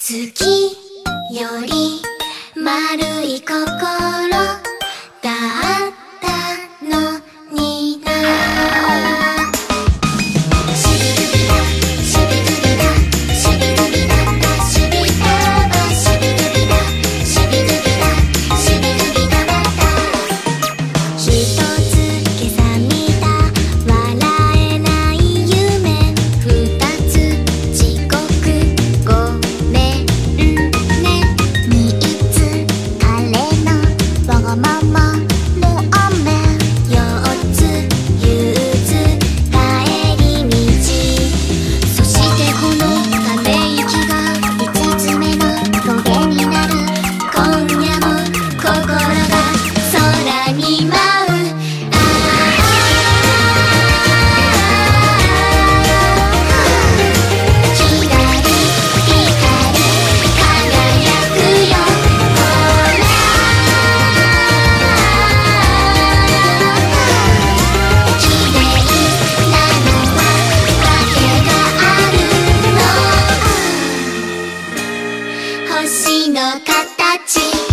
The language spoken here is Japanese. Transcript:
月より丸い心だったのにな。シビルビだシビルビだシビルビだったシビタバシビルビだシビルビだシビルビだだった一つ今朝見た笑えない夢二つ遅刻ごめんね三つ彼のわがままの雨四つ憂鬱帰り道そしてこのため息が五つ目の棘になる今夜も心が空に舞うひらり光輝くよほら綺麗なのは訳があるの星の形